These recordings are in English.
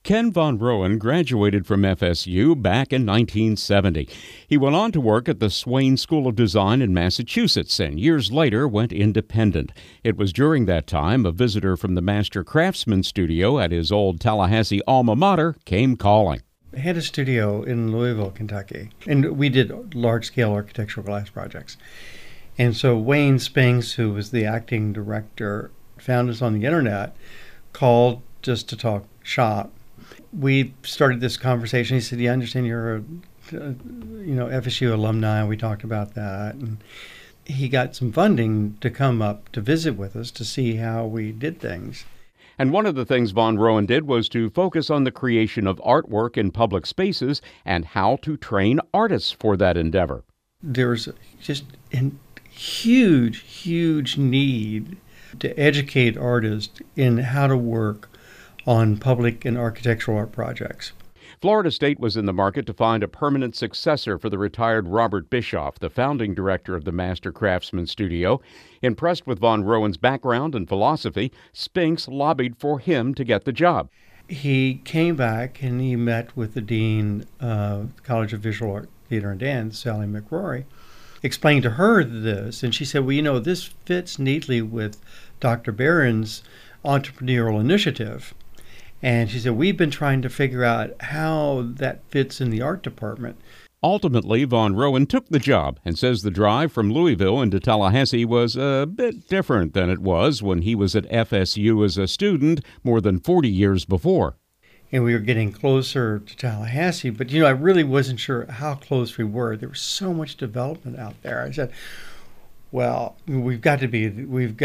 Ken Von Rowan graduated from FSU back in 1970. He went on to work at the Swain School of Design in Massachusetts and years later went independent. It was during that time a visitor from the Master Craftsman studio at his old Tallahassee alma mater came calling. I had a studio in Louisville, Kentucky, and we did large-scale architectural glass projects. And so Wayne Spinks, who was the acting director, found us on the internet, called just to talk shop. We started this conversation. He said, "Yeah, I understand you're a FSU alumni." We talked about that, and he got some funding to come up to visit with us to see how we did things. And one of the things Von Rowan did was to focus on the creation of artwork in public spaces and how to train artists for that endeavor. There's just a huge need to educate artists in how to work on public and architectural art projects. Florida State was in the market to find a permanent successor for the retired Robert Bischoff, the founding director of the Master Craftsman Studio. Impressed with Von Rowan's background and philosophy, Spinks lobbied for him to get the job. He came back and he met with the dean of the College of Visual Art, Theater and Dance, Sally McRory, explained to her this, and she said, "Well, this fits neatly with Dr. Barron's entrepreneurial initiative." And she said, "We've been trying to figure out how that fits in the art department." Ultimately, Von Rowan took the job and says the drive from Louisville into Tallahassee was a bit different than it was when he was at FSU as a student more than 40 years before. And we were getting closer to Tallahassee, but I really wasn't sure how close we were. There was so much development out there. I said, "Well, we've got to be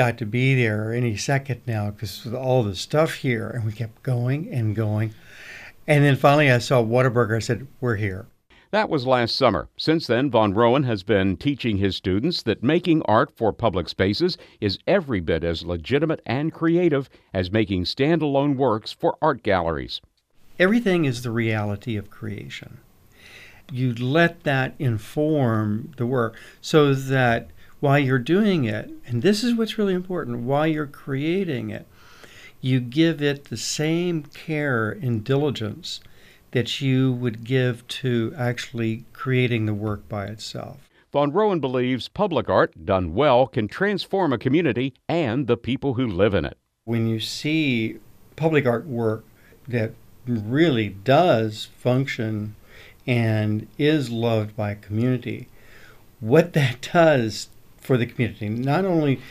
there any second now because of all the stuff here." And we kept going and going. And then finally I saw Whataburger. I said, "We're here." That was last summer. Since then, Von Rowan has been teaching his students that making art for public spaces is every bit as legitimate and creative as making standalone works for art galleries. Everything is the reality of creation. You let that inform the work so that while you're doing it, and this is what's really important, while you're creating it, you give it the same care and diligence that you would give to actually creating the work by itself. Von Rowan believes public art done well can transform a community and the people who live in it. When you see public art work that really does function and is loved by a community, what that does for the community, not only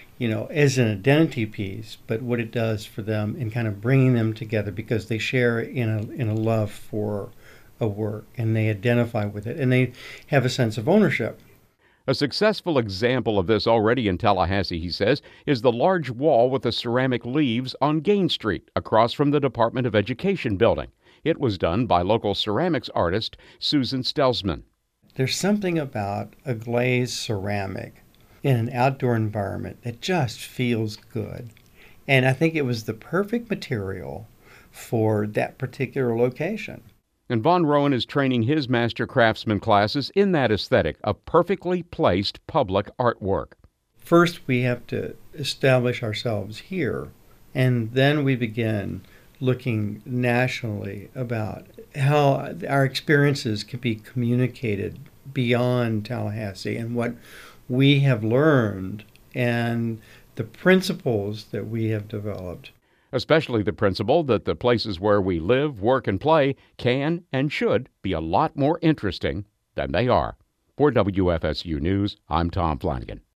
as an identity piece, but what it does for them in kind of bringing them together because they share in a love for a work and they identify with it and they have a sense of ownership. A successful example of this already in Tallahassee, he says, is the large wall with the ceramic leaves on Gain Street across from the Department of Education building. It was done by local ceramics artist Susan Stelsman. There's something about a glazed ceramic in an outdoor environment that just feels good. And I think it was the perfect material for that particular location. And Von Rowan is training his Master Craftsman classes in that aesthetic of perfectly placed public artwork. First, we have to establish ourselves here, and then we begin looking nationally about how our experiences can be communicated beyond Tallahassee and what we have learned and the principles that we have developed. Especially the principle that the places where we live, work, and play can and should be a lot more interesting than they are. For WFSU News, I'm Tom Flanagan.